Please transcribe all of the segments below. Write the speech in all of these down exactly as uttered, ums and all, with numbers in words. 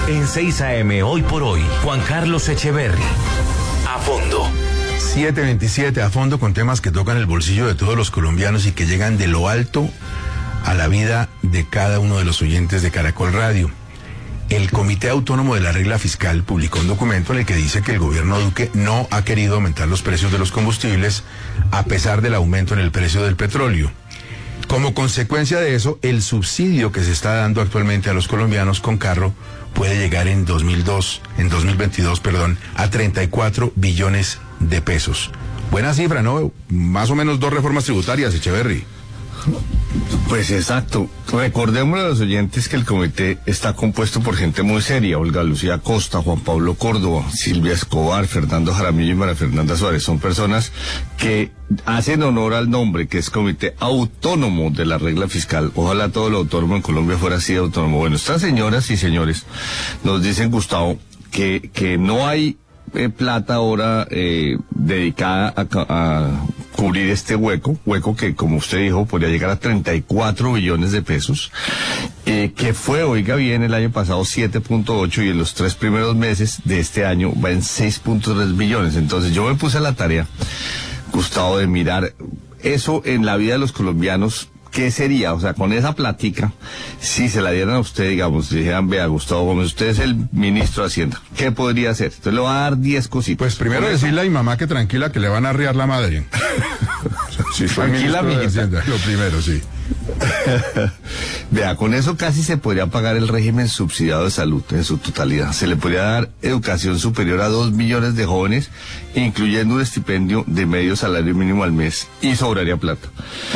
En seis A M Hoy por Hoy, Juan Carlos Echeverry. A fondo. siete veintisiete, a fondo, con temas que tocan el bolsillo de todos los colombianos y que llegan de lo alto a la vida de cada uno de los oyentes de Caracol Radio. El Comité Autónomo de la Regla Fiscal publicó un documento en el que dice que el gobierno Duque no ha querido aumentar los precios de los combustibles a pesar del aumento en el precio del petróleo. Como consecuencia de eso, el subsidio que se está dando actualmente a los colombianos con carro puede llegar en dos mil dos, en dos mil veintidós, perdón, a treinta y cuatro billones de pesos. Buena cifra, ¿no? Más o menos dos reformas tributarias, Echeverry. Pues exacto. Recordémosle a los oyentes que el comité está compuesto por gente muy seria: Olga Lucía Costa, Juan Pablo Córdoba, Silvia Escobar, Fernando Jaramillo y María Fernanda Suárez. Son personas que hacen honor al nombre, que es Comité Autónomo de la Regla Fiscal. Ojalá todo lo autónomo en Colombia fuera así de autónomo. Bueno, estas señoras y señores nos dicen, Gustavo, que, que no hay eh, plata ahora eh, dedicada a, a cubrir este hueco, hueco que, como usted dijo, podría llegar a treinta y cuatro billones de pesos, eh, que fue, oiga bien, el año pasado siete punto ocho y en los tres primeros meses de este año va en seis punto tres billones. Entonces yo me puse a la tarea, Gustavo, de mirar eso en la vida de los colombianos. ¿Qué sería? O sea, con esa platica, si se la dieran a usted, digamos, si dijeran, vea, Gustavo Gómez, usted es el ministro de Hacienda, ¿qué podría hacer? Entonces le va a dar diez cositas. Pues primero decirle a mi mamá que tranquila, que le van a arriar la madre. Sí, tranquila, mi Hacienda, lo primero, sí. Vea, con eso casi se podría pagar el régimen subsidiado de salud en su totalidad. Se le podría dar educación superior a dos millones de jóvenes, incluyendo un estipendio de medio salario mínimo al mes, y sobraría plata.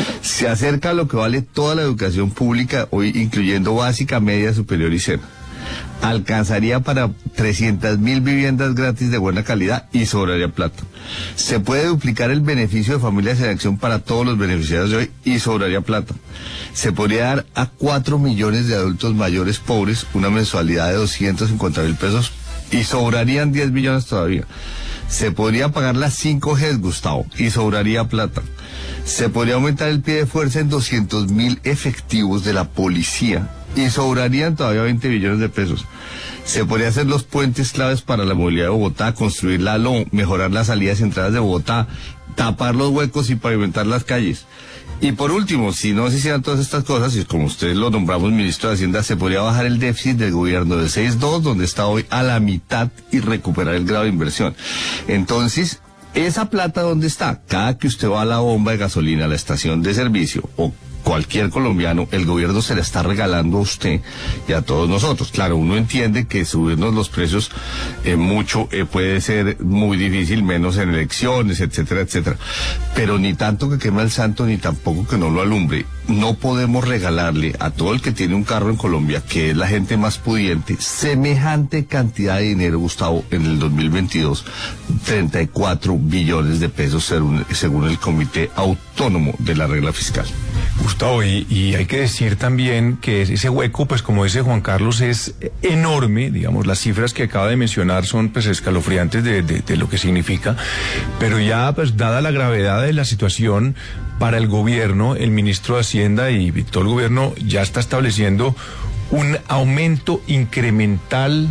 Se acerca a lo que vale toda la educación pública hoy, incluyendo básica, media, superior y SENA. Alcanzaría para trescientas mil viviendas gratis de buena calidad y sobraría plata. Se puede duplicar el beneficio de Familias en Acción para todos los beneficiarios de hoy y sobraría plata. Se podría dar a cuatro millones de adultos mayores pobres una mensualidad de doscientos cincuenta mil pesos y sobrarían diez millones todavía. Se podría pagar las cinco G, Gustavo, y sobraría plata. Se podría aumentar el pie de fuerza en doscientos mil efectivos de la policía y sobrarían todavía veinte billones de pesos. Se podría hacer los puentes claves para la movilidad de Bogotá, construir la L O, mejorar las salidas y entradas de Bogotá, tapar los huecos y pavimentar las calles. Y por último, si no se hicieran todas estas cosas, y como ustedes lo nombramos ministro de Hacienda, se podría bajar el déficit del gobierno de seis punto dos, donde está hoy, a la mitad y recuperar el grado de inversión. Entonces, ¿esa plata dónde está? Cada que usted va a la bomba de gasolina, a la estación de servicio, o cualquier colombiano, el gobierno se la está regalando a usted y a todos nosotros. Claro, uno entiende que subirnos los precios eh, mucho eh, puede ser muy difícil, menos en elecciones, etcétera, etcétera. Pero ni tanto que quema el santo, ni tampoco que no lo alumbre. No podemos regalarle a todo el que tiene un carro en Colombia, que es la gente más pudiente, semejante cantidad de dinero, Gustavo, en el dos mil veintidós, treinta y cuatro billones de pesos según, según el Comité Autónomo de la Regla Fiscal. Gustavo, y, y hay que decir también que ese hueco, pues como dice Juan Carlos, es enorme. Digamos, las cifras que acaba de mencionar son pues escalofriantes de, de, de lo que significa, pero ya pues dada la gravedad de la situación para el gobierno, el ministro de Hacienda y todo el gobierno ya está estableciendo un aumento incremental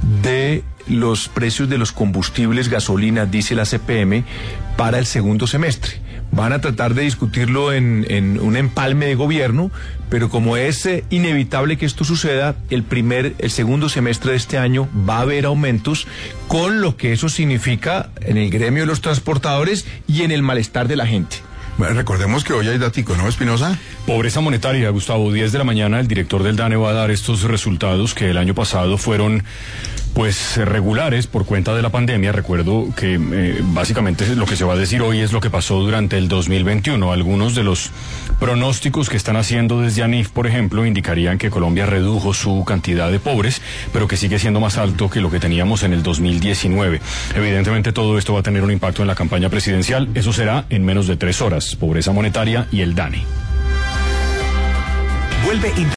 de los precios de los combustibles, gasolina, diésel, A C P M, para el segundo semestre. Van a tratar de discutirlo en, en un empalme de gobierno, pero como es eh, inevitable que esto suceda, el primer, el segundo semestre de este año va a haber aumentos, con lo que eso significa en el gremio de los transportadores y en el malestar de la gente. Bueno, recordemos que hoy hay dático, ¿no, Espinosa? Pobreza monetaria, Gustavo. diez de la mañana el director del DANE va a dar estos resultados que el año pasado fueron pues regulares por cuenta de la pandemia. Recuerdo que eh, básicamente lo que se va a decir hoy es lo que pasó durante el dos mil veintiuno. Algunos de los pronósticos que están haciendo desde ANIF, por ejemplo, indicarían que Colombia redujo su cantidad de pobres, pero que sigue siendo más alto que lo que teníamos en el dos mil diecinueve. Evidentemente todo esto va a tener un impacto en la campaña presidencial. Eso será en menos de tres horas. Pobreza monetaria y el DANE. Vuelve